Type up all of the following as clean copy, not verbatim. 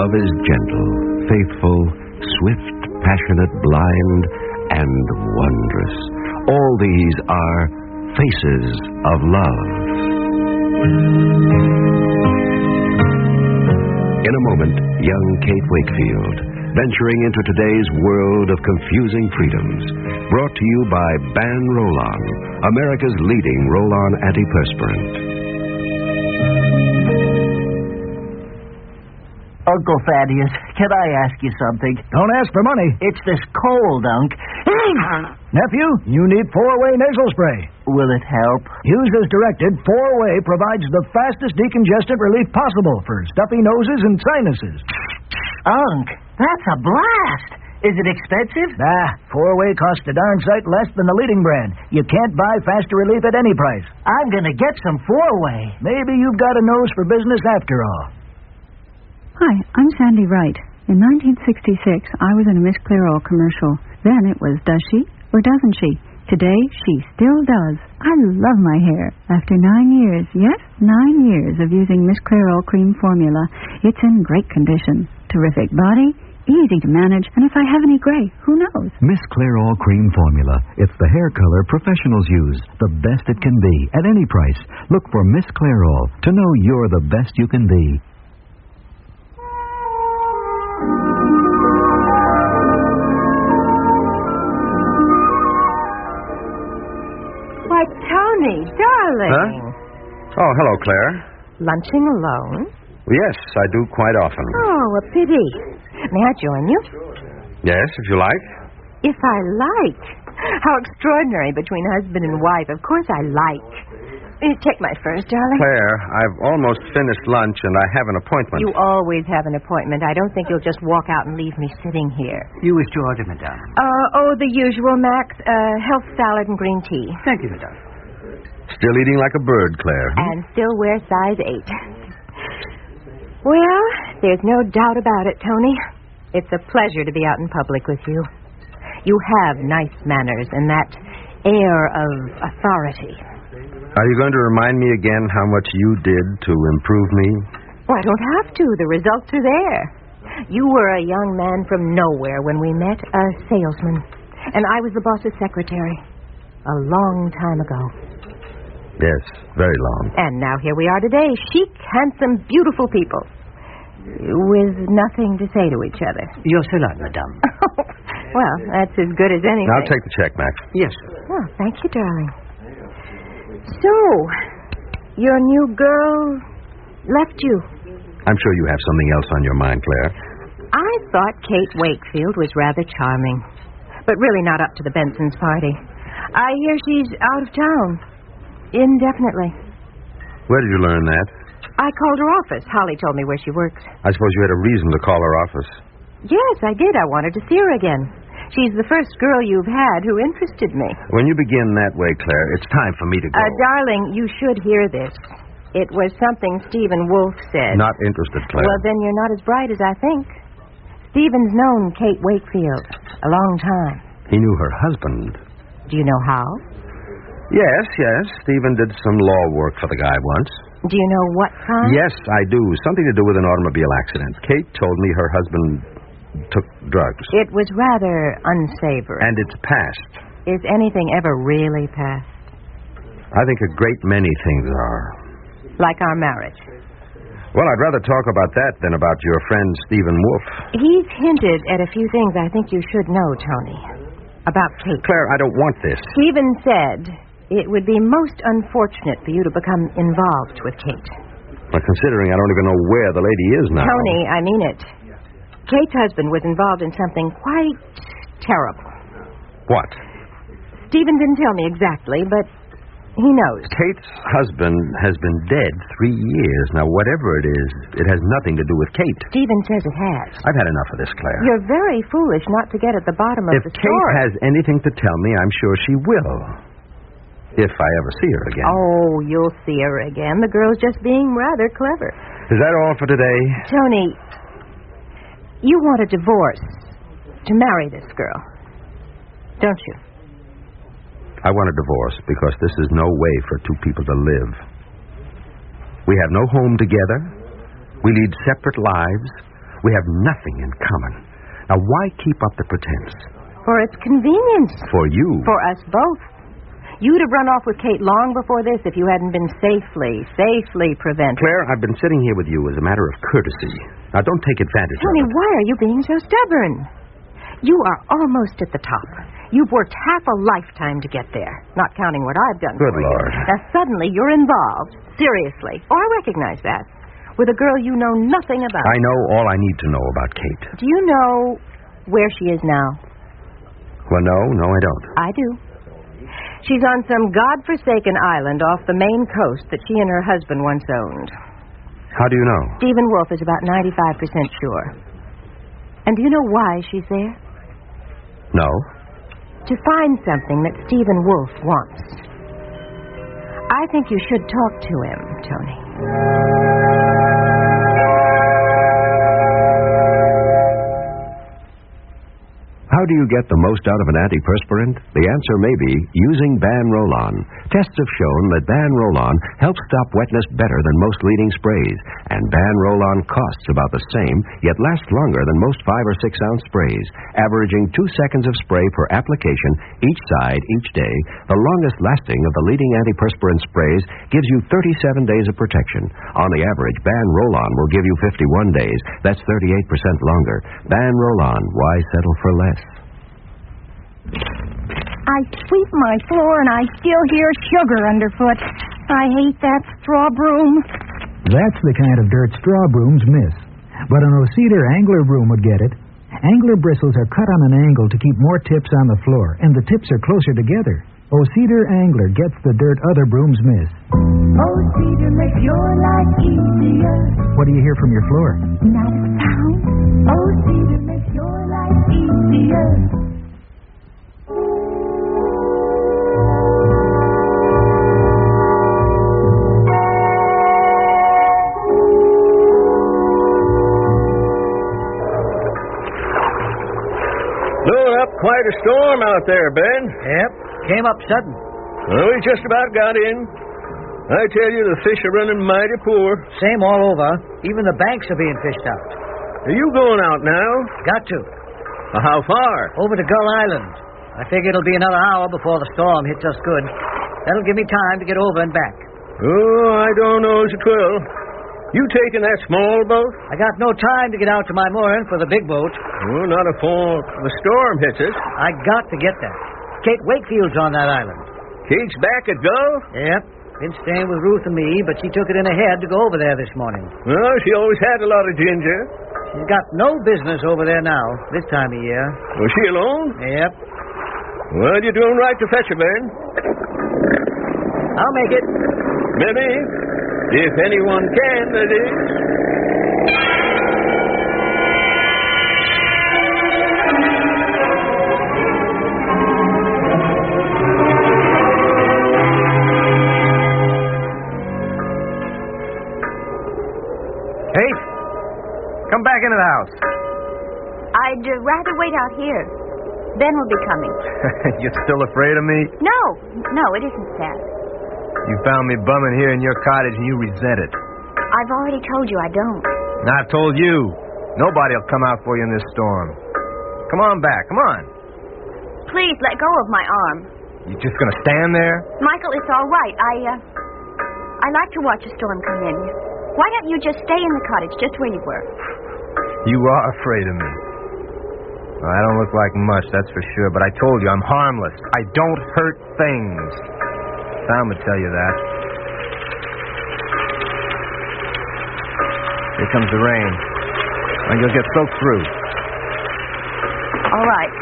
love is gentle, faithful, swift, passionate, blind, and wondrous. All these are faces of love. In a moment, young Kate Wakefield, venturing into today's world of confusing freedoms. Brought to you by Ban Roll-On, America's leading roll-on antiperspirant. Uncle Thaddeus, can I ask you something? Don't ask for money. It's this cold, Unc. Nephew, you need 4-way nasal spray. Will it help? Used as directed, 4-way provides the fastest decongestant relief possible for stuffy noses and sinuses. Unc, that's a blast. Is it expensive? 4-way costs a darn sight less than the leading brand. You can't buy faster relief at any price. I'm going to get some 4-way. Maybe you've got a nose for business after all. Hi, I'm Sandy Wright. In 1966, I was in a Miss Clairol commercial. Then it was does she or doesn't she? Today, she still does. I love my hair. After 9 years, yes, 9 years of using Miss Clairol cream formula, it's in great condition. Terrific body, easy to manage, and if I have any gray, who knows? Miss Clairol cream formula. It's the hair color professionals use. The best it can be at any price. Look for Miss Clairol to know you're the best you can be. Why, Tony, darling. Huh? Oh, hello, Claire. Lunching alone? Yes, I do quite often. Oh, a pity. May I join you? Yes, if you like. If I like. How extraordinary between husband and wife. Of course I like. Take my first, darling. Claire, I've almost finished lunch and I have an appointment. You always have an appointment. I don't think you'll just walk out and leave me sitting here. You wish to order, madame? The usual, Max. Health salad and green tea. Thank you, madame. Still eating like a bird, Claire. And still wear size 8. Well, there's no doubt about it, Tony. It's a pleasure to be out in public with you. You have nice manners and that air of authority. Are you going to remind me again how much you did to improve me? Well, I don't have to. The results are there. You were a young man from nowhere when we met, a salesman. And I was the boss's secretary. A long time ago. Yes, very long. And now here we are today. Chic, handsome, beautiful people. With nothing to say to each other. Your salad, madame. Well, that's as good as anything. I'll take the check, Max. Yes. Oh, thank you, darling. So, your new girl left you. I'm sure you have something else on your mind, Claire. I thought Kate Wakefield was rather charming, but really not up to the Benson's party. I hear she's out of town. Indefinitely. Where did you learn that? I called her office. Holly told me where she works. I suppose you had a reason to call her office. Yes, I did. I wanted to see her again. She's the first girl you've had who interested me. When you begin that way, Claire, it's time for me to go. Darling, you should hear this. It was something Stephen Wolfe said. Not interested, Claire. Well, then you're not as bright as I think. Stephen's known Kate Wakefield a long time. He knew her husband. Do you know how? Yes. Stephen did some law work for the guy once. Do you know what kind? Yes, I do. Something to do with an automobile accident. Kate told me her husband took drugs. It was rather unsavory. And it's past. Is anything ever really past? I think a great many things are. Like our marriage? Well, I'd rather talk about that than about your friend Stephen Wolfe. He's hinted at a few things I think you should know, Tony. About Kate. Claire, I don't want this. Stephen said it would be most unfortunate for you to become involved with Kate. Well, considering I don't even know where the lady is now. Tony, I mean it. Kate's husband was involved in something quite terrible. What? Stephen didn't tell me exactly, but he knows. Kate's husband has been dead 3 years. Now, whatever it is, it has nothing to do with Kate. Stephen says it has. I've had enough of this, Claire. You're very foolish not to get at the bottom of the story. If Kate has anything to tell me, I'm sure she will. If I ever see her again. Oh, you'll see her again. The girl's just being rather clever. Is that all for today? Tony, you want a divorce to marry this girl, don't you? I want a divorce because this is no way for two people to live. We have no home together. We lead separate lives. We have nothing in common. Now, why keep up the pretense? For its convenience. For you. For us both. You'd have run off with Kate long before this if you hadn't been safely prevented. Claire, I've been sitting here with you as a matter of courtesy. Now, don't take advantage Tony, of it. why are you being so stubborn? You are almost at the top. You've worked half a lifetime to get there, not counting what I've done Good for Lord. you. Now, suddenly you're involved, seriously. Oh, I recognize that. With a girl you know nothing about. I know all I need to know about Kate. Do you know where she is now? Well, no, I don't. I do. She's on some godforsaken island off the Maine coast that she and her husband once owned. How do you know? Stephen Wolf is about 95% sure. And do you know why she's there? No. To find something that Stephen Wolf wants. I think you should talk to him, Tony. How do you get the most out of an antiperspirant? The answer may be using Ban Roll-On. Tests have shown that Ban Roll-On helps stop wetness better than most leading sprays, and Ban Roll-On costs about the same, yet lasts longer than most 5 or 6 ounce sprays, averaging 2 seconds of spray per application each side each day. The longest lasting of the leading antiperspirant sprays gives you 37 days of protection. On the average, Ban Roll-On will give you 51 days. That's 38% longer. Ban Roll-On. Why settle for less? I sweep my floor and I still hear sugar underfoot. I hate that straw broom. That's the kind of dirt straw brooms miss. But an O-Cedar angler broom would get it. Angler bristles are cut on an angle to keep more tips on the floor, and the tips are closer together. O-Cedar angler gets the dirt other brooms miss. O-Cedar makes your life easier. What do you hear from your floor? Not a sound. O-Cedar makes your life easier. Blowing up quite a storm out there, Ben. Yep, came up sudden. Well, we just about got in. I tell you, the fish are running mighty poor. Same all over. Even the banks are being fished out. Are you going out now? Got to. How far? Over to Gull Island. I figure it'll be another hour before the storm hits us good. That'll give me time to get over and back. Oh, I don't know as it will. You taking that small boat? I got no time to get out to my mooring for the big boat. Oh, not afore the storm hits us. I got to get there. Kate Wakefield's on that island. Kate's back at Gull? Yep. Been staying with Ruth and me, but she took it in her head to go over there this morning. Well, she always had a lot of ginger. She's got no business over there now, this time of year. Was she alone? Yep. Well, you're doing right to fetch her, Ben. I'll make it. Maybe. If anyone can, that is. Kate, come back into the house. I'd rather wait out here. Ben will be coming. You're still afraid of me? No, it isn't that. You found me bumming here in your cottage and you resent it. I've already told you I don't. And I told you, nobody will come out for you in this storm. Come on back, come on. Please let go of my arm. You just gonna stand there? Michael, it's all right. I like to watch a storm come in. Why don't you just stay in the cottage just where you were? You are afraid of me. Well, I don't look like much, that's for sure, but I told you I'm harmless. I don't hurt things. Tom would tell you that. Here comes the rain. And you'll get soaked through. All right.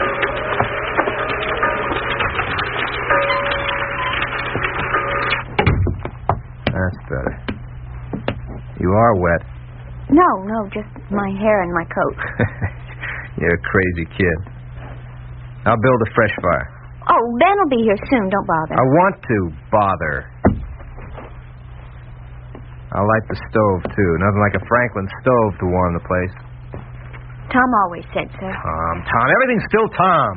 That's better. You are wet. No, just my hair and my coat. You're a crazy kid. I'll build a fresh fire. Oh, Ben will be here soon. Don't bother. I want to bother. I'll light the stove, too. Nothing like a Franklin stove to warm the place. Tom always said so. Tom. Everything's still Tom.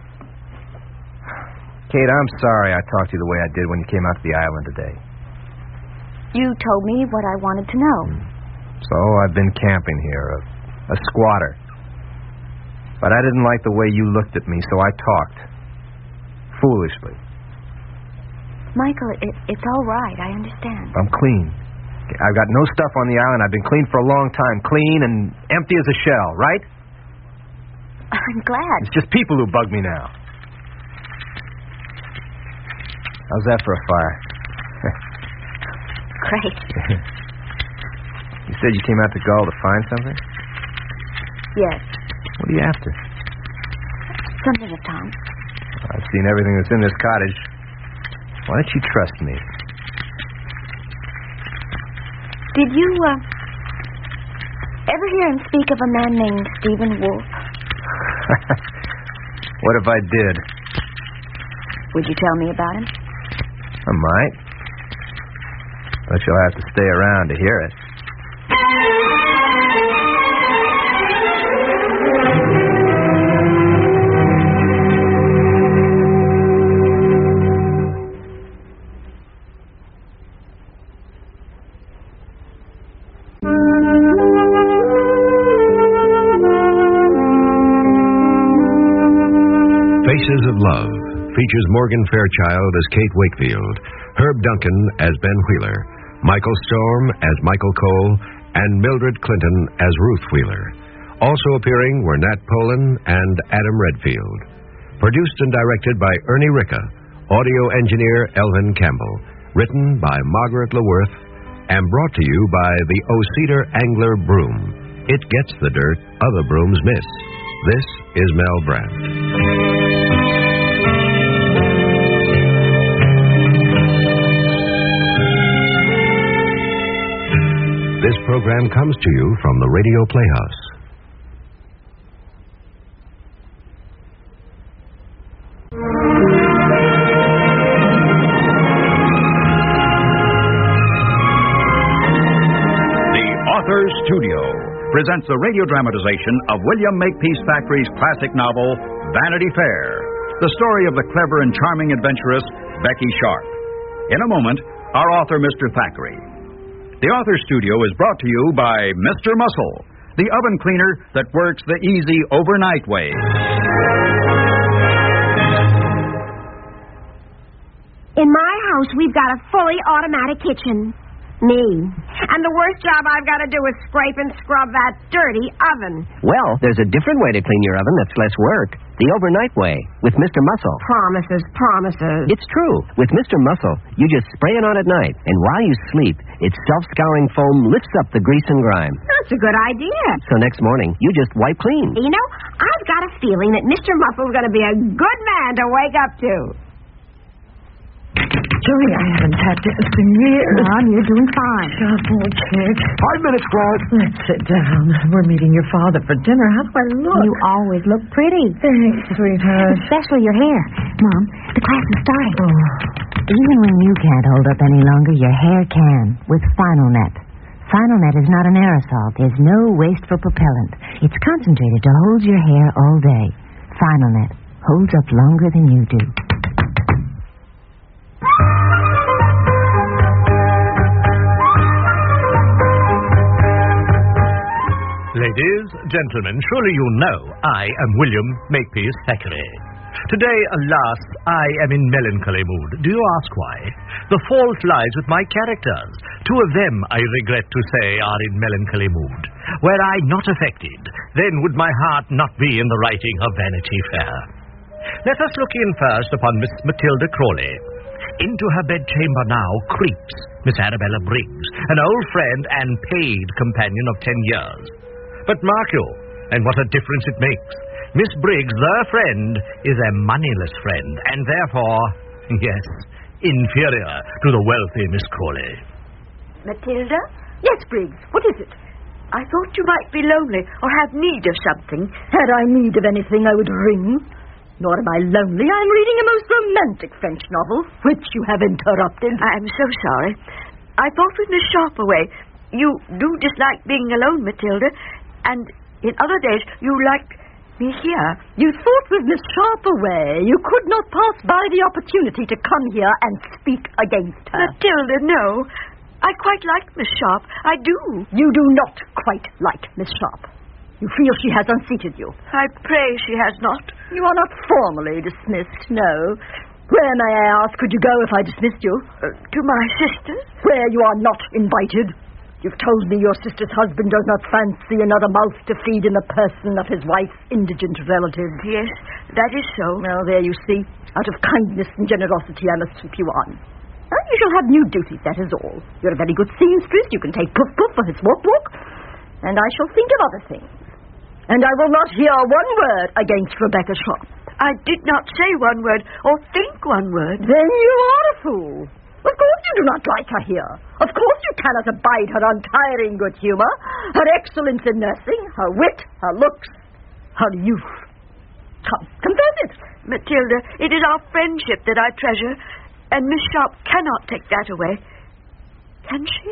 Kate, I'm sorry I talked to you the way I did when you came out to the island today. You told me what I wanted to know. So I've been camping here, a a squatter. But I didn't like the way you looked at me, so I talked. Foolishly. Michael, it's all right. I understand. I'm clean. I've got no stuff on the island. I've been clean for a long time. Clean and empty as a shell, right? I'm glad. It's just people who bug me now. How's that for a fire? Great. You said you came out to Gull to find something? Yes. What are you after? Something of Tom. I've seen everything that's in this cottage. Why don't you trust me? Did you, ever hear him speak of a man named Stephen Wolf? What if I did? Would you tell me about him? I might. But you'll have to stay around to hear it. Faces of Love features Morgan Fairchild as Kate Wakefield, Herb Duncan as Ben Wheeler, Michael Storm as Michael Cole, and Mildred Clinton as Ruth Wheeler. Also appearing were Nat Polen and Adam Redfield. Produced and directed by Ernie Ricca, audio engineer Elvin Campbell, written by Margaret LeWorth, and brought to you by the O-Cedar Angler Broom. It gets the dirt other brooms miss. This is Mel Brandt. This program comes to you from the Radio Playhouse. The Author's Studio presents a radio dramatization of William Makepeace Thackeray's classic novel, Vanity Fair, the story of the clever and charming adventuress, Becky Sharp. In a moment, our author, Mr. Thackeray. The Author's Studio is brought to you by Mr. Muscle, the oven cleaner that works the easy overnight way. In my house, we've got a fully automatic kitchen. Me. And the worst job I've got to do is scrape and scrub that dirty oven. Well, there's a different way to clean your oven that's less work. The overnight way, with Mr. Muscle. Promises. It's true. With Mr. Muscle, you just spray it on at night, and while you sleep, its self-scouring foam lifts up the grease and grime. That's a good idea. So next morning, you just wipe clean. You know, I've got a feeling that Mr. Muscle's going to be a good man to wake up to. Joey, I haven't had this in years. Mom, you're doing fine. Oh, kid. 5 minutes, Claude. Let's sit down. We're meeting your father for dinner. How do I look? You always look pretty. Thanks, sweetheart. Especially your hair. Mom, the class is starting. Oh. Even when you can't hold up any longer, your hair can with Final Net. Final Net is not an aerosol. There's no wasteful propellant. It's concentrated to hold your hair all day. Final Net holds up longer than you do. Ladies, gentlemen, surely you know I am William Makepeace Thackeray. Today, alas, I am in melancholy mood. Do you ask why? The fault lies with my characters. Two of them, I regret to say, are in melancholy mood. Were I not affected, then would my heart not be in the writing of Vanity Fair. Let us look in first upon Miss Matilda Crawley. Into her bedchamber now creeps Miss Arabella Briggs, an old friend and paid companion of 10 years. But mark you, and what a difference it makes. Miss Briggs, their friend, is a moneyless friend, and therefore, yes, inferior to the wealthy Miss Crawley. Matilda? Yes, Briggs. What is it? I thought you might be lonely or have need of something. Had I need of anything, I would ring. Nor am I lonely. I'm reading a most romantic French novel, which you have interrupted. I'm so sorry. I thought with Miss Sharp away. You do dislike being alone, Matilda, and in other days you liked me here. You thought with Miss Sharp away you could not pass by the opportunity to come here and speak against her. Matilda, no. I quite like Miss Sharp. I do. You do not quite like Miss Sharp. You feel she has unseated you? I pray she has not. You are not formally dismissed, no. Where, may I ask, could you go if I dismissed you? To my sister's. Where you are not invited. You've told me your sister's husband does not fancy another mouth to feed in the person of his wife's indigent relative. Yes, that is so. Well, there you see. Out of kindness and generosity, I must keep you on. And you shall have new duties, that is all. You're a very good seamstress. You can take Puff Puff for his walk. And I shall think of other things. And I will not hear one word against Rebecca Sharp. I did not say one word or think one word. Then you are a fool. Of course you do not like her here. Of course you cannot abide her untiring good humor, her excellence in nursing, her wit, her looks, her youth. Come, confess it. Matilda, it is our friendship that I treasure, and Miss Sharp cannot take that away. Can she?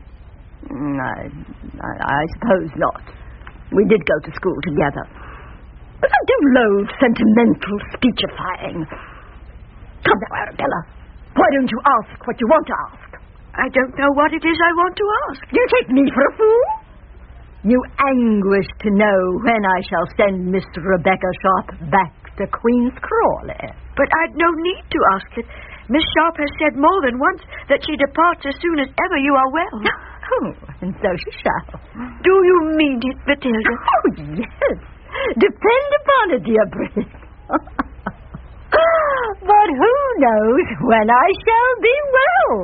I suppose not. We did go to school together. But I do loathe sentimental speechifying. Come now, Arabella. Why don't you ask what you want to ask? I don't know what it is I want to ask. You take me for a fool? You anguish to know when I shall send Miss Rebecca Sharp back to Queen's Crawley. But I'd no need to ask it. Miss Sharp has said more than once that she departs as soon as ever you are well. Oh, and so she shall. Do you mean it, Matilda? Oh, yes. Depend upon it, dear Briggs. But who knows when I shall be well?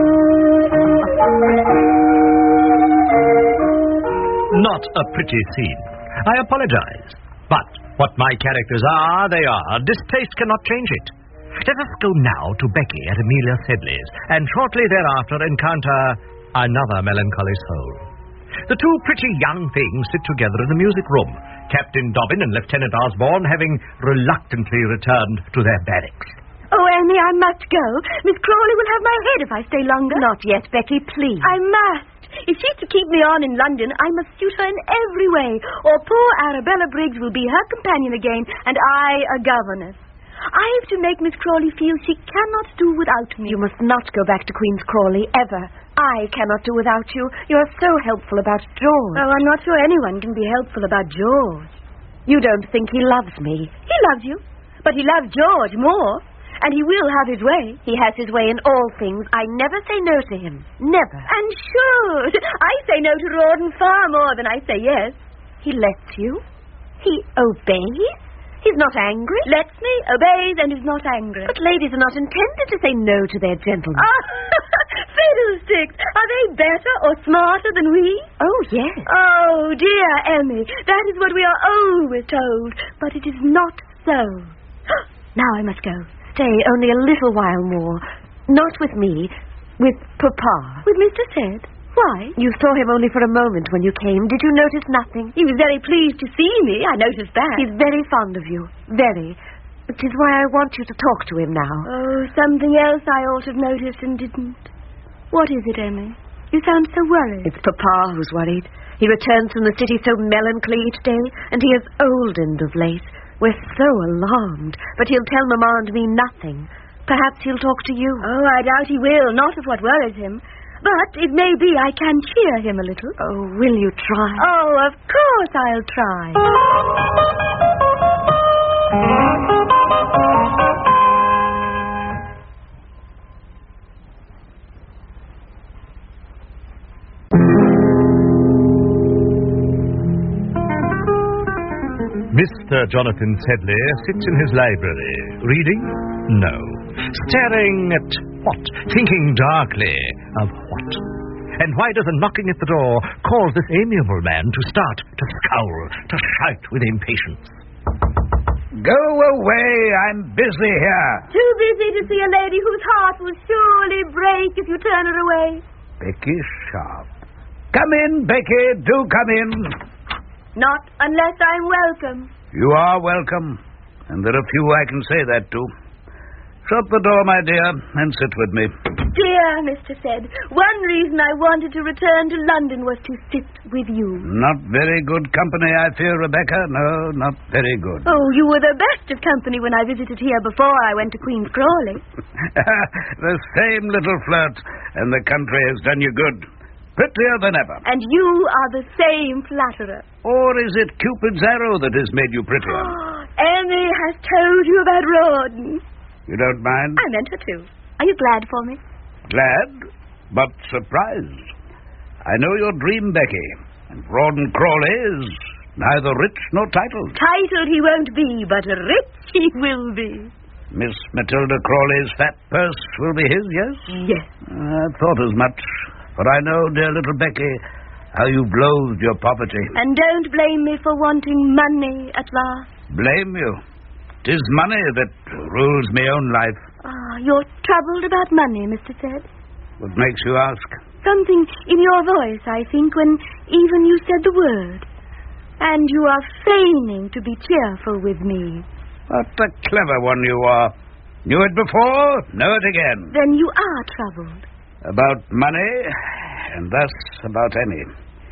Not a pretty scene. I apologize. But what my characters are, they are. Distaste cannot change it. Let us go now to Becky at Amelia Sedley's, and shortly thereafter encounter another melancholy soul. The two pretty young things sit together in the music room, Captain Dobbin and Lieutenant Osborne having reluctantly returned to their barracks. Oh, Annie, I must go. Miss Crawley will have my head if I stay longer. Not yet, Becky, please. I must. If she's to keep me on in London, I must suit her in every way, or poor Arabella Briggs will be her companion again, and I a governess. I have to make Miss Crawley feel she cannot do without me. You must not go back to Queen's Crawley, ever. I cannot do without you. You are so helpful about George. Oh, I'm not sure anyone can be helpful about George. You don't think he loves me? He loves you, but he loves George more, and he will have his way. He has his way in all things. I never say no to him. Never. And should. I say no to Rawdon far more than I say yes. He lets you? He obeys? He's not angry? Lets me, obeys, and is not angry. But ladies are not intended to say no to their gentlemen. Fiddlesticks! Are they better or smarter than we? Oh, yes. Oh, dear Emmy, that is what we are always told. But it is not so. Now I must go. Stay only a little while more. Not with me. With Papa. With Mr. Sed? Why? You saw him only for a moment when you came. Did you notice nothing? He was very pleased to see me. I noticed that. He's very fond of you. Very. Which is why I want you to talk to him now. Oh, something else I ought to have noticed and didn't. What is it, Emmy? You sound so worried. It's Papa who's worried. He returns from the city so melancholy each day, and he has oldened of late. We're so alarmed. But he'll tell Mamma and me nothing. Perhaps he'll talk to you. Oh, I doubt he will. Not of what worries him. But it may be I can cheer him a little. Oh, will you try? Oh, of course I'll try. Mr. Jonathan Sedley sits in his library. Reading? No. Staring at what? Thinking darkly of what? And why does a knocking at the door cause this amiable man to start to scowl, to shout with impatience? Go away, I'm busy here. Too busy to see a lady whose heart will surely break if you turn her away. Becky Sharp. Come in, Becky, do come in. Not unless I'm welcome. You are welcome, and there are few I can say that to. Shut the door, my dear, and sit with me. Dear Mr. Sed, one reason I wanted to return to London was to sit with you. Not very good company, I fear, Rebecca. No, not very good. Oh, you were the best of company when I visited here before I went to Queen's Crawley. The same little flirt, and the country has done you good. prettier than ever. And you are the same flatterer. Or is it Cupid's arrow that has made you prettier? Emmy has told you about Rawdon. You don't mind? I meant her to. Are you glad for me? Glad, but surprised. I know your dream, Becky, and Rawdon Crawley is neither rich nor titled. Titled he won't be, but rich he will be. Miss Matilda Crawley's fat purse will be his, yes? Yes. I thought as much, for I know, dear little Becky, how you've loathed your poverty. And don't blame me for wanting money at last. Blame you? 'Tis money that rules my own life. You're troubled about money, Mr. Said. What makes you ask? Something in your voice, I think, when even you said the word. And you are feigning to be cheerful with me. What a clever one you are. Knew it before, know it again. Then you are troubled. About money, and thus about Emmy.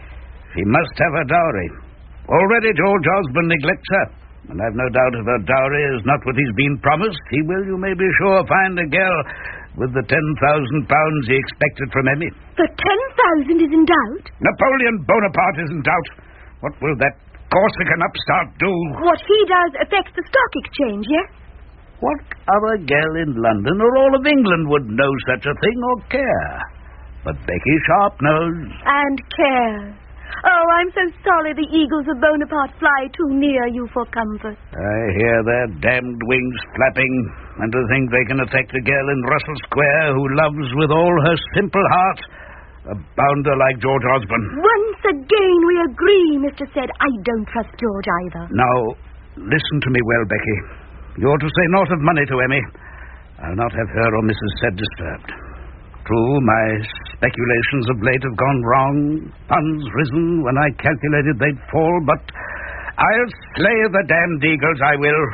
She must have a dowry. Already George Osborne neglects her. And I've no doubt if her dowry is not what he's been promised, he will, you may be sure, find a girl with the £10,000 he expected from Emmy. The 10,000 is in doubt? Napoleon Bonaparte is in doubt. What will that Corsican upstart do? What he does affects the stock exchange, yes? What other girl in London or all of England would know such a thing or care? But Becky Sharp knows. And cares. Oh, I'm so sorry the eagles of Bonaparte fly too near you for comfort. I hear their damned wings flapping, and to think they can affect a girl in Russell Square who loves with all her simple heart a bounder like George Osborne. Once again we agree, Mr. Said. I don't trust George either. Now, listen to me well, Becky. You're to say naught of money to Emmy. I'll not have her or Mrs. Said disturbed. True, my speculations of late have gone wrong. Funds risen when I calculated they'd fall, but I'll slay the damned eagles, I will.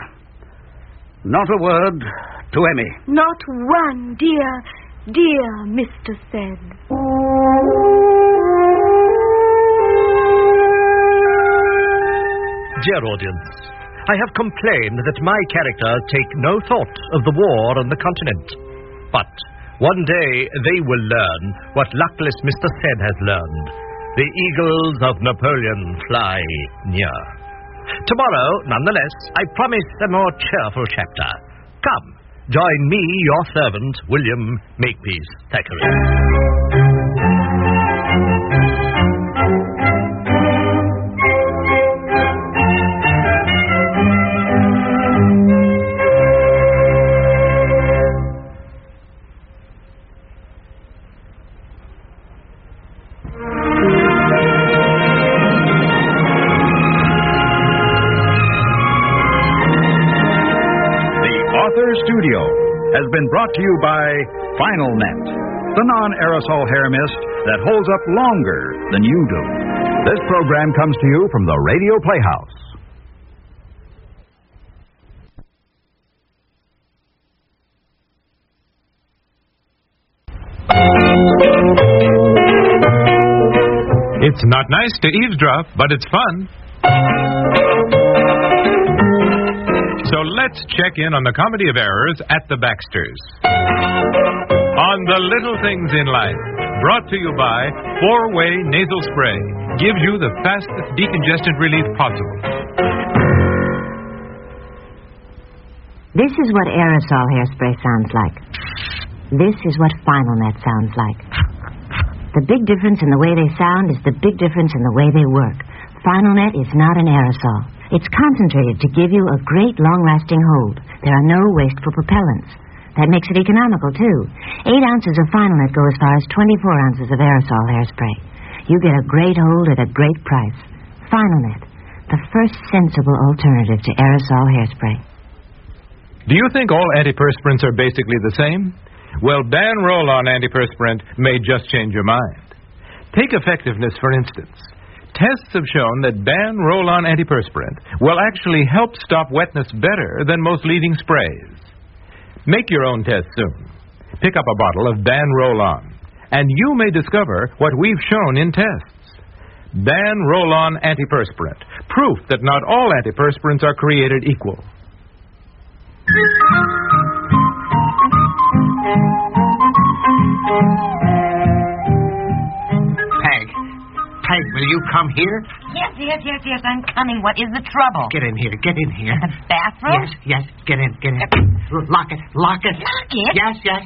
Not a word to Emmy. Not one, dear Mr. Said. Dear audience, I have complained that my characters take no thought of the war on the continent. But one day they will learn what luckless Mr. Said has learned. The eagles of Napoleon fly near. Tomorrow, nonetheless, I promise a more cheerful chapter. Come, join me, your servant, William Makepeace Thackeray. Studio has been brought to you by Final Net, the non-aerosol hair mist that holds up longer than you do. This program comes to you from the Radio Playhouse. It's not nice to eavesdrop, but it's fun. So let's check in on the comedy of errors at the Baxters. On the little things in life, brought to you by 4-Way Nasal Spray. Gives you the fastest decongestant relief possible. This is what aerosol hairspray sounds like. This is what Final Net sounds like. The big difference in the way they sound is the big difference in the way they work. Final Net is not an aerosol. It's concentrated to give you a great long-lasting hold. There are no wasteful propellants. That makes it economical, too. 8 ounces of Final Net go as far as 24 ounces of aerosol hairspray. You get a great hold at a great price. Final Net, the first sensible alternative to aerosol hairspray. Do you think all antiperspirants are basically the same? Well, Ban Roll-On antiperspirant may just change your mind. Take effectiveness, for instance. Tests have shown that Ban Roll-On antiperspirant will actually help stop wetness better than most leading sprays. Make your own test soon. Pick up a bottle of Ban Roll-On, and you may discover what we've shown in tests. Ban Roll-On antiperspirant, proof that not all antiperspirants are created equal. Will you come here? Yes, I'm coming. What is the trouble? Get in here. The bathroom? Yes, get in. Lock it. Lock it? Yes.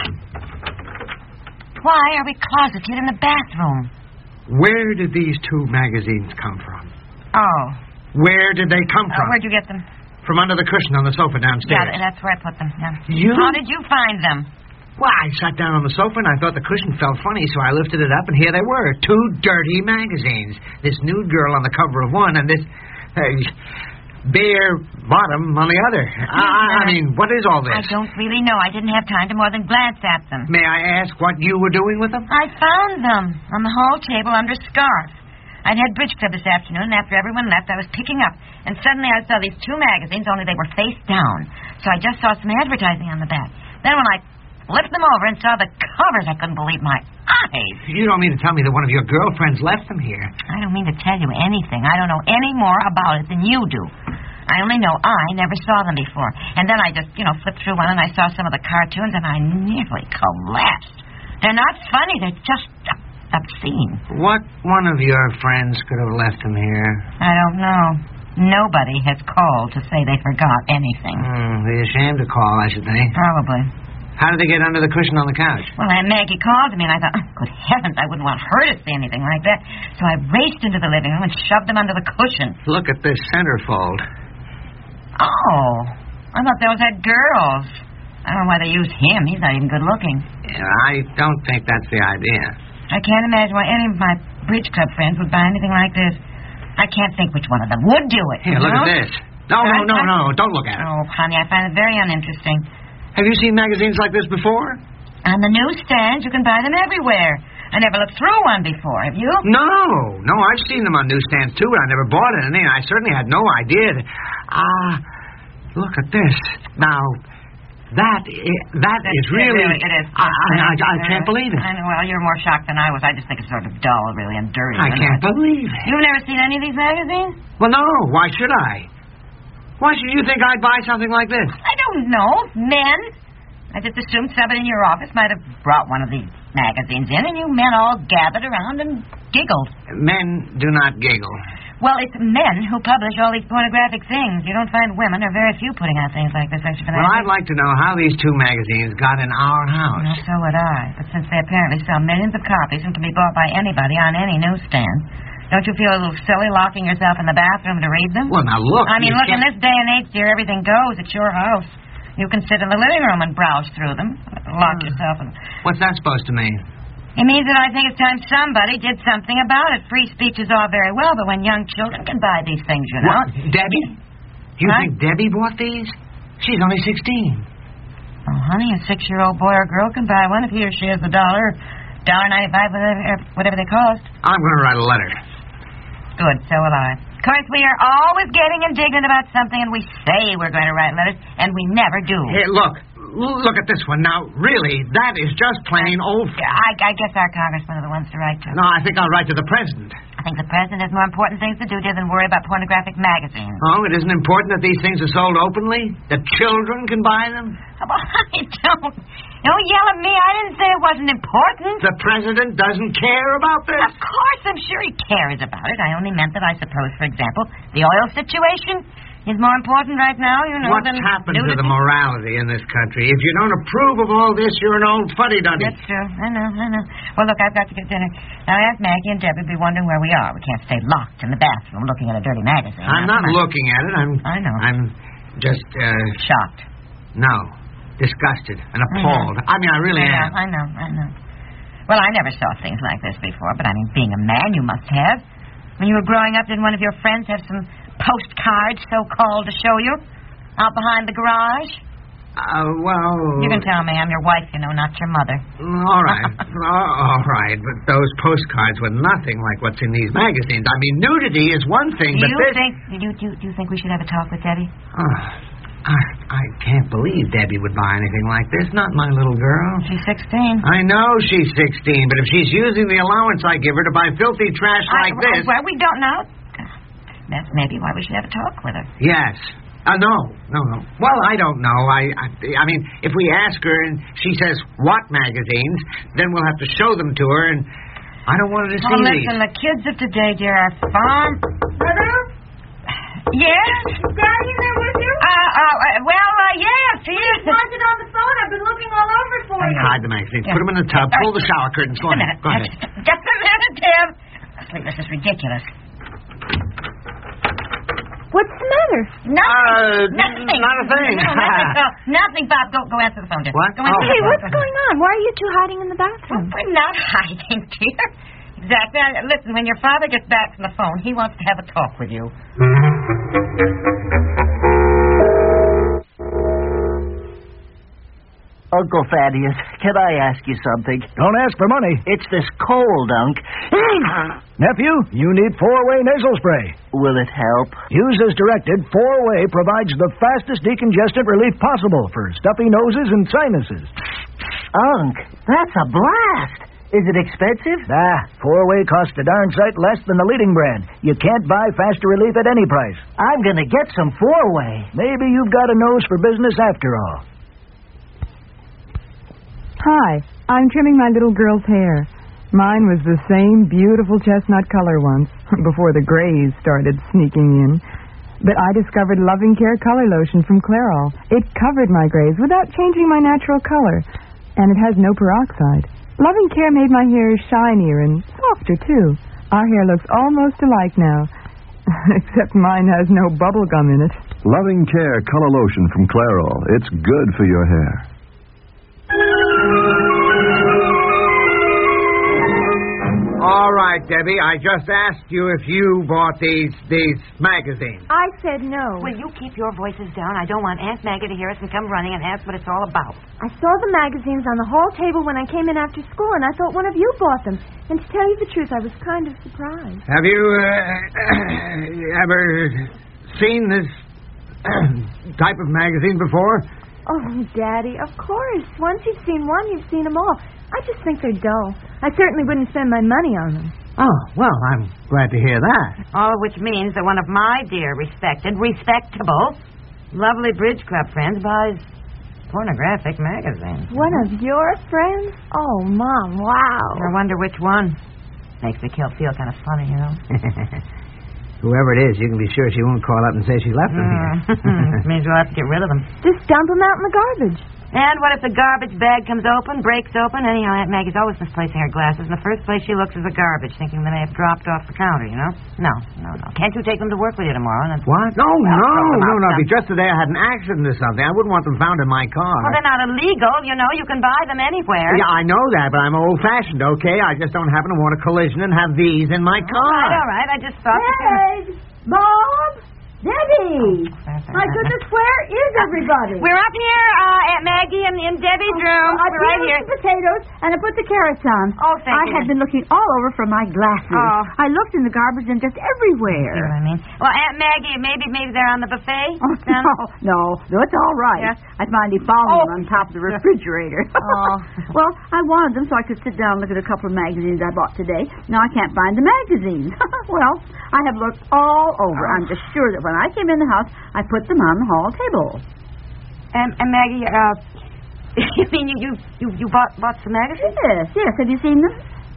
Why are we closeted in the bathroom? Where did these two magazines come from? Oh. Where did they come from? Where'd you get them? From under the cushion on the sofa downstairs. Yeah, that's where I put them. Yeah. How did you find them? Well, I sat down on the sofa and I thought the cushion felt funny, so I lifted it up and here they were. Two dirty magazines. This nude girl on the cover of one and this bare bottom on the other. I mean, what is all this? I don't really know. I didn't have time to more than glance at them. May I ask what you were doing with them? I found them on the hall table under a scarf. I'd had bridge club this afternoon, and after everyone left, I was picking up. And suddenly I saw these two magazines, only they were face down. So I just saw some advertising on the back. Then when I flipped them over and saw the covers, I couldn't believe my eyes. You don't mean to tell me that one of your girlfriends left them here? I don't mean to tell you anything. I don't know any more about it than you do. I only know I never saw them before. And then I just, flipped through one and I saw some of the cartoons and I nearly collapsed. They're not funny. They're just obscene. What one of your friends could have left them here? I don't know. Nobody has called to say they forgot anything. They're ashamed to call, I should think. Probably. How did they get under the cushion on the couch? Well, Aunt Maggie called to me, and I thought, oh, good heavens, I wouldn't want her to see anything like that. So I raced into the living room and shoved them under the cushion. Look at this centerfold. Oh, I thought those had girls. I don't know why they used him. He's not even good looking. Yeah, I don't think that's the idea. I can't imagine why any of my bridge club friends would buy anything like this. I can't think which one of them would do it. Here, look at this. No, don't look at it. Oh, honey, I find it very uninteresting. Have you seen magazines like this before? On the newsstands, you can buy them everywhere. I never looked through one before, have you? No, I've seen them on newsstands too, but I never bought anything. I certainly had no idea. Look at this. Now, that is really... It is. I can't believe it. I know, well, you're more shocked than I was. I just think it's sort of dull, really, and dirty. I can't believe it. You've never seen any of these magazines? Well, no. Why should I? Why should you think I'd buy something like this? I don't know. Men. I just assumed somebody in your office might have brought one of these magazines in, and you men all gathered around and giggled. Men do not giggle. Well, it's men who publish all these pornographic things. You don't find women, or very few, putting out things like this. Well, I'd like to know how these two magazines got in our house. Well, so would I. But since they apparently sell millions of copies and can be bought by anybody on any newsstand, don't you feel a little silly locking yourself in the bathroom to read them? Well, now look. I mean, look, in this day and age, dear, everything goes. It's your house. You can sit in the living room and browse through them. Lock yourself in. What's that supposed to mean? It means that I think it's time somebody did something about it. Free speech is all very well, but when young children can buy these things, you know. What? Debbie? You think Debbie bought these? She's only 16. Oh, honey, a 6-year-old boy or girl can buy one if he or she has the $1.95, whatever they cost. I'm going to write a letter. Good, so will I. Of course, we are always getting indignant about something, and we say we're going to write letters, and we never do. Hey, look at this one. Now, really, that is just plain old... I guess our congressmen are the ones to write to. No, I think I'll write to the president. I think the president has more important things to do, dear, than worry about pornographic magazines. Oh, it isn't important that these things are sold openly? That children can buy them? Well, I don't... Don't yell at me. I didn't say it wasn't important. The president doesn't care about this? Of course, I'm sure he cares about it. I only meant that I suppose, for example, the oil situation is more important right now, you know, What's happened to the morality in this country? If you don't approve of all this, you're an old fuddy-duddy. That's true. I know. Well, look, I've got to get dinner. Now, Aunt Maggie and Debbie will be wondering where we are. We can't stay locked in the bathroom looking at a dirty magazine. I'm not looking at it. I know. I'm just, shocked. No. Disgusted and appalled. I mean, I really am. I know. Well, I never saw things like this before, but I mean, being a man, you must have. When you were growing up, didn't one of your friends have some postcards, so-called, to show you? Out behind the garage? Well... You can tell me. I'm your wife, you know, not your mother. All right. All right, but those postcards were nothing like what's in these magazines. I mean, nudity is one thing, but this... Do you think we should have a talk with Debbie? I can't believe Debbie would buy anything like this. Not my little girl. She's 16. I know she's 16, but if she's using the allowance I give her to buy filthy trash like this... Well, we don't know. That's maybe why we should have a talk with her. Yes. No. Well, I don't know. I mean, if we ask her and she says, what magazines, then we'll have to show them to her and... I don't want her to see Oh, these. listen, the kids of today, dear, are farm... Mother? Yes? Is Daddy in there with you? Yes, he is. Why's it on the phone? I've been looking all over for you. Hide the magazines. Put them in the tub. Pull the shower curtains. Go ahead. Go ahead. Just a minute, Tim. This is ridiculous. What's the matter? Nothing. Not a thing. Nothing, Bob. Go answer the phone, dear. What? Go answer Hey, the phone. what's going on? Why are you two hiding in the bathroom? We're not hiding, dear. Exactly. Listen, when your father gets back from the phone, he wants to have a talk with you. Uncle Thaddeus, can I ask you something? Don't ask for money. It's this cold, Unc. Nephew, you need 4-way nasal spray. Will it help? Use as directed, 4-way provides the fastest decongestant relief possible for stuffy noses and sinuses. Unc, that's a blast. Is it expensive? 4-way costs a darn sight less than the leading brand. You can't buy faster relief at any price. I'm going to get some 4-way. Maybe you've got a nose for business after all. Hi, I'm trimming my little girl's hair. Mine was the same beautiful chestnut color once, before the grays started sneaking in. But I discovered Loving Care Color Lotion from Clairol. It covered my grays without changing my natural color. And it has no peroxide. Loving Care made my hair shinier and softer, too. Our hair looks almost alike now. Except mine has no bubble gum in it. Loving Care Color Lotion from Clairol. It's good for your hair. All right, Debbie, I just asked you if you bought these magazines. I said no. Will you keep your voices down? I don't want Aunt Maggie to hear us and come running and ask what it's all about. I saw the magazines on the hall table when I came in after school, and I thought one of you bought them. And to tell you the truth, I was kind of surprised. Have you ever seen this type of magazine before? Oh, Daddy, of course. Once you've seen one, you've seen them all. I just think they're dull. I certainly wouldn't spend my money on them. Oh, well, I'm glad to hear that. All of which means that one of my dear respectable, lovely Bridge Club friends buys pornographic magazines. One of your friends? Oh, Mom, wow. I wonder which one. Makes me feel kind of funny, you know. Whoever it is, you can be sure she won't call up and say she left them here. Means we'll have to get rid of them. Just dump them out in the garbage. And what if the garbage bag comes open, breaks open? Anyhow, Aunt Maggie's always misplacing her glasses. In the first place, she looks at the garbage, thinking they may have dropped off the counter, you know? No. Can't you take them to work with you tomorrow? And What? No. Just today I had an accident or something. I wouldn't want them found in my car. Well, they're not illegal, you know. You can buy them anywhere. Yeah, I know that, but I'm old-fashioned, okay? I just don't happen to want a collision and have these in my car. All right. I just thought... Hey, Bob! Debbie! My goodness, where is everybody? We're up here, Aunt Maggie, in Debbie's room. We're right here. The potatoes, and I put the carrots on. Oh, thank you. I had been looking all over for my glasses. Oh. I looked in the garbage and just everywhere. You know what I mean? Well, Aunt Maggie, maybe they're on the buffet? Oh, no, it's all right. Yeah. I'd find you following them on top of the refrigerator. Well, I wanted them so I could sit down and look at a couple of magazines I bought today. Now I can't find the magazines. Well, I have looked all over. I'm just sure that when I came in the house, I put them on the hall table. And Maggie, you mean you bought some magazines? Yes. Have you seen them?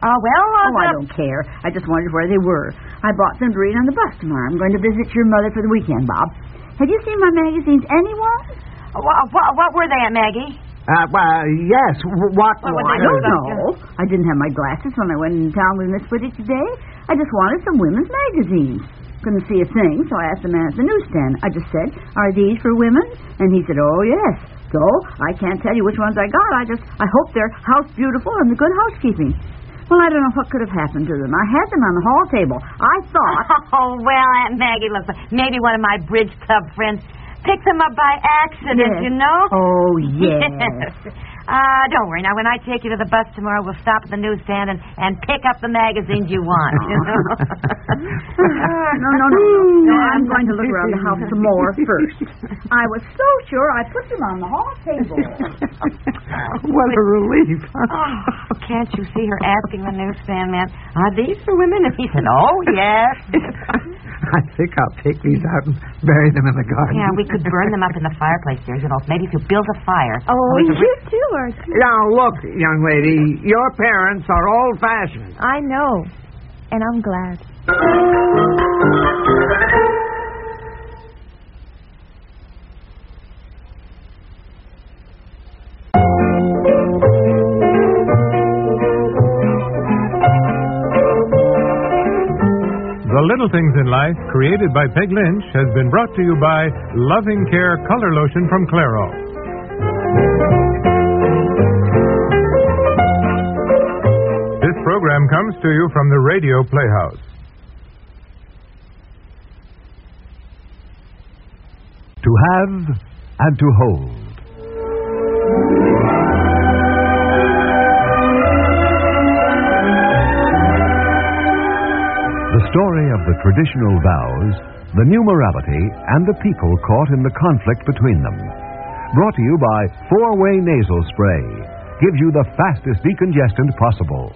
I don't care. I just wondered where they were. I bought some to read on the bus tomorrow. I'm going to visit your mother for the weekend, Bob. Have you seen my magazines anywhere? What were they, Aunt Maggie? Yes. What? I don't know. I didn't have my glasses when I went in town with Miss Whitty today. I just wanted some women's magazines. Couldn't see a thing, so I asked the man at the newsstand. I just said, "Are these for women?" And he said, "Oh, yes." So I can't tell you which ones I got. I hope they're house beautiful and the good housekeeping. Well, I don't know what could have happened to them. I had them on the hall table. I thought... Oh, well, Aunt Maggie, look, maybe one of my Bridge Club friends picked them up by accident, you know? Oh, yes. Don't worry. Now, when I take you to the bus tomorrow, we'll stop at the newsstand and pick up the magazines you want. You know? No. I'm going to look around the house some more first. I was so sure I put them on the hall table. What a relief. Oh, can't you see her asking the newsstand man, "Are these for women?" And he said, "Oh, yes." I think I'll take these out and bury them in the garden. Yeah, we could burn them up in the fireplace there, maybe if you build a fire. Oh, you too, Archie. Now, look, young lady, your parents are old-fashioned. I know, and I'm glad. The Little Things in Life, created by Peg Lynch, has been brought to you by Loving Care Color Lotion from Clairol. This program comes to you from the Radio Playhouse. To have and to hold. The story of the traditional vows, the new morality, and the people caught in the conflict between them. Brought to you by 4-Way Nasal Spray. Gives you the fastest decongestant possible.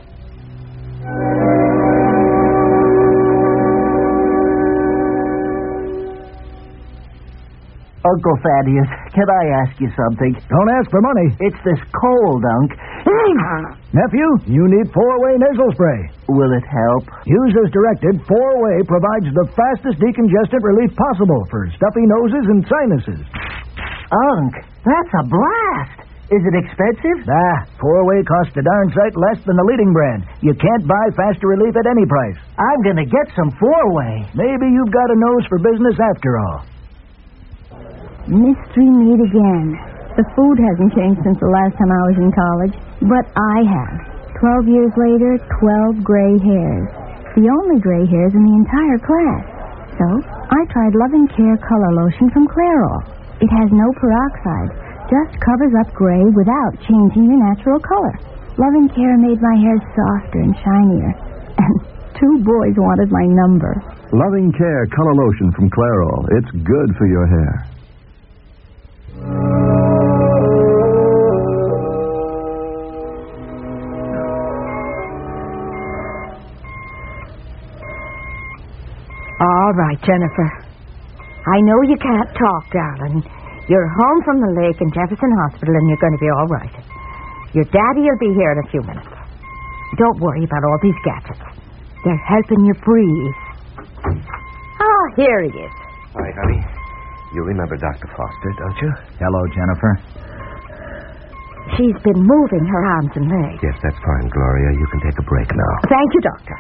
Uncle Thaddeus, can I ask you something? Don't ask for money. It's this cold, Unc. Nephew, you need 4-Way Nasal Spray. Will it help? Use as directed, 4-Way provides the fastest decongestant relief possible for stuffy noses and sinuses. Unc, that's a blast. Is it expensive? 4-Way costs a darn sight less than the leading brand. You can't buy faster relief at any price. I'm going to get some 4-Way. Maybe you've got a nose for business after all. Mystery meat again. The food hasn't changed since the last time I was in college, but I have. 12 years later, 12 gray hairs. The only gray hairs in the entire class. So, I tried Loving Care Color Lotion from Clairol. It has no peroxide, just covers up gray without changing your natural color. Loving Care made my hair softer and shinier. And 2 boys wanted my number. Loving Care Color Lotion from Clairol. It's good for your hair. All right, Jennifer. I know you can't talk, darling. You're home from the lake in Jefferson Hospital, and you're going to be all right. Your daddy will be here in a few minutes. Don't worry about all these gadgets. They're helping you breathe. Oh, here he is. Hi, honey. You remember Dr. Foster, don't you? Hello, Jennifer. She's been moving her arms and legs. Yes, that's fine, Gloria. You can take a break now. Thank you, Doctor.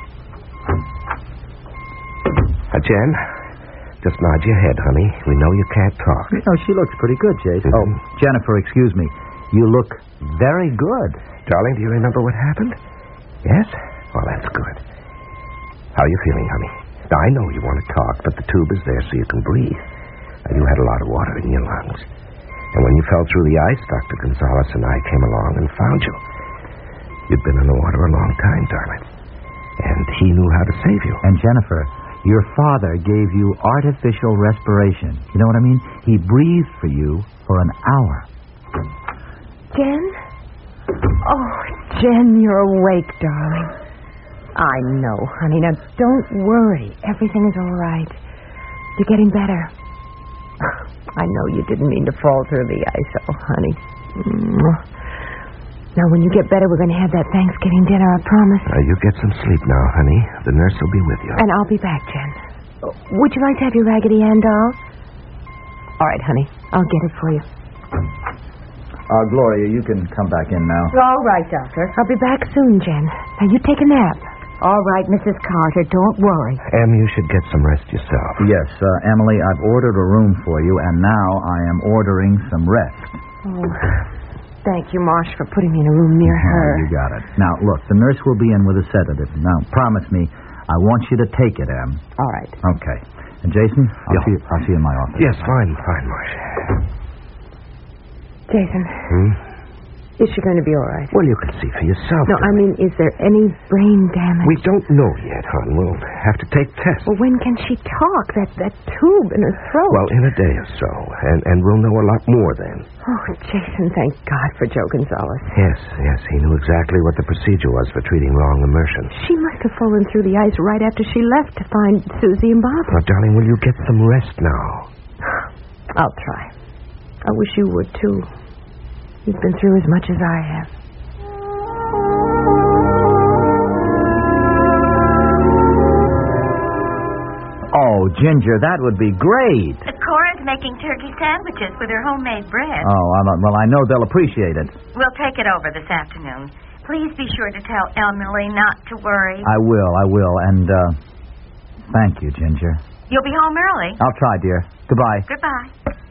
Jen, just nod your head, honey. We know you can't talk. No, she looks pretty good, Jason. Mm-hmm. Oh, Jennifer, excuse me. You look very good. Darling, do you remember what happened? Yes? Well, that's good. How are you feeling, honey? Now, I know you want to talk, but the tube is there so you can breathe. You had a lot of water in your lungs. And when you fell through the ice, Dr. Gonzalez and I came along and found you. You'd been in the water a long time, darling. And he knew how to save you. And Jennifer, your father gave you artificial respiration. You know what I mean? He breathed for you for an hour. Jen? Oh, Jen, you're awake, darling. I know, honey. Now, don't worry. Everything is all right. You're getting better. I know you didn't mean to fall through the ice, honey. Now, when you get better, we're going to have that Thanksgiving dinner, I promise. You get some sleep now, honey. The nurse will be with you. And I'll be back, Jen. Would you like to have your Raggedy Ann doll? All right, honey. I'll get it for you. Gloria, you can come back in now. All right, Doctor. I'll be back soon, Jen. Now, you take a nap. All right, Mrs. Carter, don't worry. Em, you should get some rest yourself. Yes, Emily, I've ordered a room for you, and now I am ordering some rest. Oh, thank you, Marsh, for putting me in a room near her. You got it. Now, look, the nurse will be in with a sedative. Now, promise me, I want you to take it, Em. All right. Okay. And Jason, I'll see you in my office. Yes, fine, Marsh. Jason. Is she going to be all right? Well, you can see for yourself. No, I mean, is there any brain damage? We don't know yet, hon. We'll have to take tests. Well, when can she talk? That tube in her throat. Well, in a day or so. And we'll know a lot more then. Oh, Jason, thank God for Joe Gonzalez. Yes. He knew exactly what the procedure was for treating wrong immersion. She must have fallen through the ice right after she left to find Susie and Bob. Now, darling, will you get some rest now? I'll try. I wish you would, too. You've been through as much as I have. Oh, Ginger, that would be great. Cora's making turkey sandwiches with her homemade bread. Oh, well, I know they'll appreciate it. We'll take it over this afternoon. Please be sure to tell Emily not to worry. I will. And, thank you, Ginger. You'll be home early. I'll try, dear. Goodbye. Goodbye.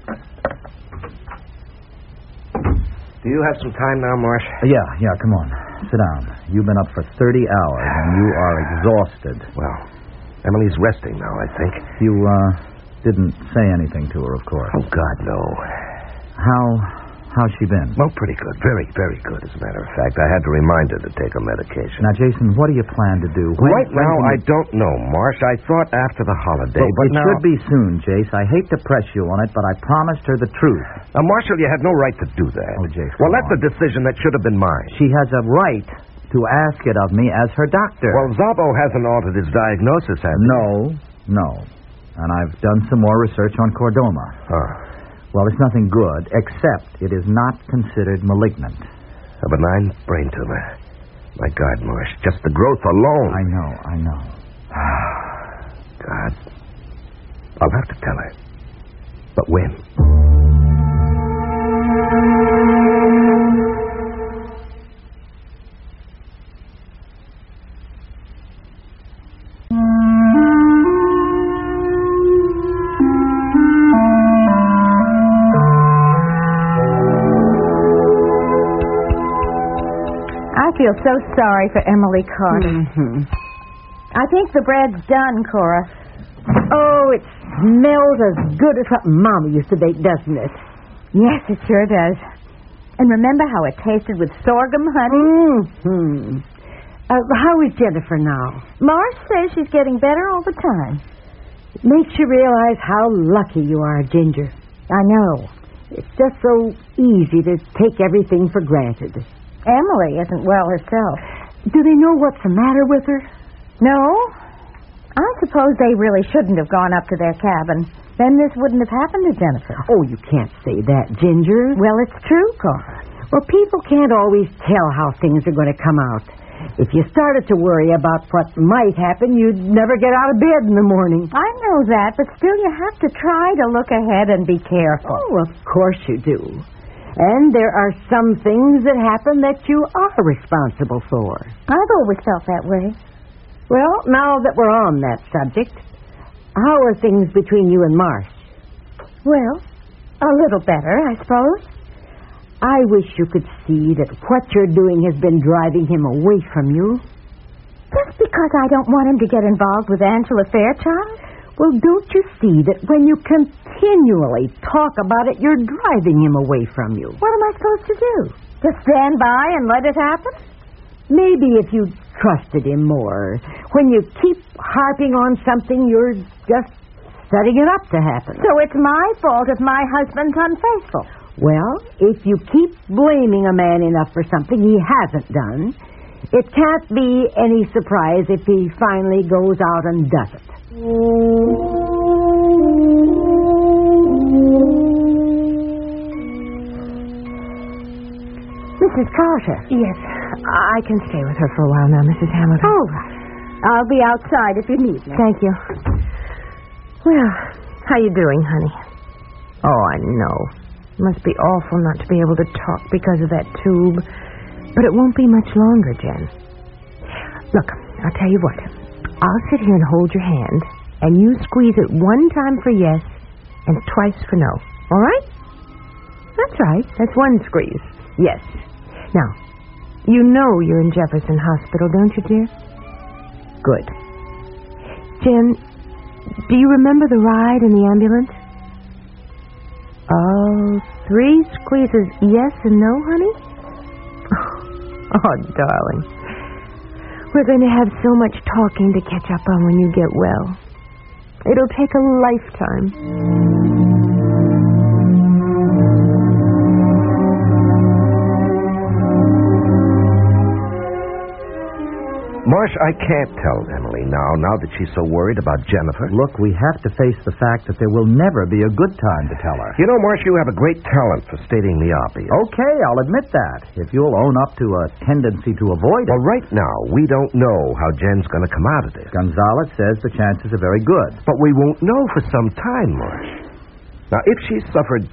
Do you have some time now, Marsh? Yeah, come on. Sit down. You've been up for 30 hours, and you are exhausted. Well, Emily's resting now, I think. You, didn't say anything to her, of course. Oh, God, no. How's she been? Well, pretty good. Very, very good, as a matter of fact. I had to remind her to take her medication. Now, Jason, what do you plan to do? Right now, I don't know, Marsh. I thought after the holiday, but it should be soon, Jace. I hate to press you on it, but I promised her the truth. Now, Marshall, you had no right to do that. Oh, Jace, well, that's a decision that should have been mine. She has a right to ask it of me as her doctor. Well, Zabo hasn't altered his diagnosis, has he? No. And I've done some more research on chordoma. Well, it's nothing good, except it is not considered malignant. A benign brain tumor. My God, Marsh, just the growth alone. I know. God. I'll have to tell her. But when? I feel so sorry for Emily Carter. I think the bread's done, Cora. Oh, it smells as good as what Mama used to bake, doesn't it? Yes, it sure does. And remember how it tasted with sorghum honey? How is Jennifer now? Marsh says she's getting better all the time. It makes you realize how lucky you are, Ginger. I know. It's just so easy to take everything for granted. Emily isn't well herself. Do they know what's the matter with her? No. I suppose they really shouldn't have gone up to their cabin. Then this wouldn't have happened to Jennifer. Oh, you can't say that, Ginger. Well, it's true, Cora. Well, people can't always tell how things are going to come out. If you started to worry about what might happen, you'd never get out of bed in the morning. I know that, but still you have to try to look ahead and be careful. Oh, of course you do. And there are some things that happen that you are responsible for. I've always felt that way. Well, now that we're on that subject, how are things between you and Marsh? Well, a little better, I suppose. I wish you could see that what you're doing has been driving him away from you. Just because I don't want him to get involved with Angela Fairchild? Well, don't you see that when you continually talk about it, you're driving him away from you? What am I supposed to do? Just stand by and let it happen? Maybe if you trusted him more. When you keep harping on something, you're just setting it up to happen. So it's my fault if my husband's unfaithful. Well, if you keep blaming a man enough for something he hasn't done, it can't be any surprise if he finally goes out and does it. Mrs. Carter. Yes, I can stay with her for a while now, Mrs. Hamilton. All right. I'll be outside if you need me. Thank you. Well, how you doing, honey? Oh, I know. It must be awful not to be able to talk because of that tube. But it won't be much longer, Jen. Look, I'll tell you what. I'll sit here and hold your hand, and you squeeze it one time for yes and twice for no. All right? That's right. That's one squeeze. Yes. Now, you know you're in Jefferson Hospital, don't you, dear? Good. Jen, do you remember the ride in the ambulance? Oh, 3 squeezes yes and no, honey? Oh, darling. We're going to have so much talking to catch up on when you get well. It'll take a lifetime. Marsh, I can't tell Emily now that she's so worried about Jennifer. Look, we have to face the fact that there will never be a good time to tell her. You know, Marsh, you have a great talent for stating the obvious. Okay, I'll admit that, if you'll own up to a tendency to avoid it. Well, right now, we don't know how Jen's going to come out of this. Gonzalez says the chances are very good. But we won't know for some time, Marsh. Now, if she suffered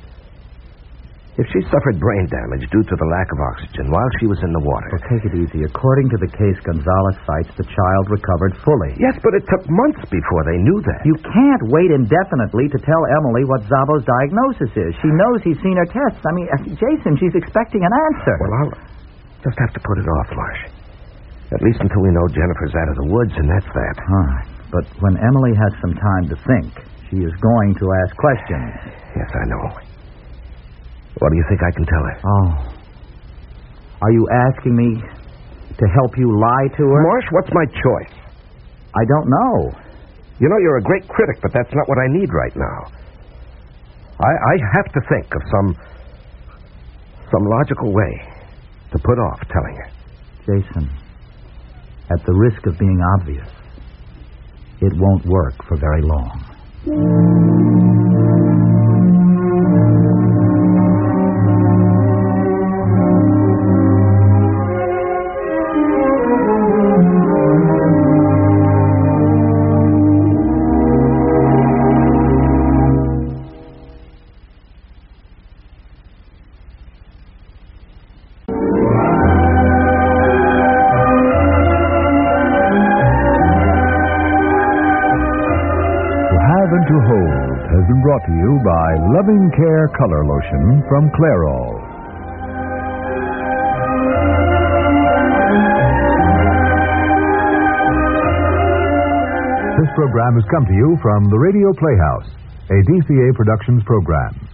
brain damage due to the lack of oxygen while she was in the water... Well, take it easy. According to the case Gonzalez cites, the child recovered fully. Yes, but it took months before they knew that. You can't wait indefinitely to tell Emily what Szabo's diagnosis is. She knows he's seen her tests. I mean, Jason, she's expecting an answer. Well, I'll just have to put it off, Marsh. At least until we know Jennifer's out of the woods, and that's that. All right. But when Emily has some time to think, she is going to ask questions. Yes, I know. What do you think I can tell her? Oh. Are you asking me to help you lie to her? Marsh, what's my choice? I don't know. You know, you're a great critic, but that's not what I need right now. I have to think of some logical way to put off telling her. Jason, at the risk of being obvious, it won't work for very long. To Hold has been brought to you by Loving Care Color Lotion from Clairol. This program has come to you from the Radio Playhouse, a DCA Productions program.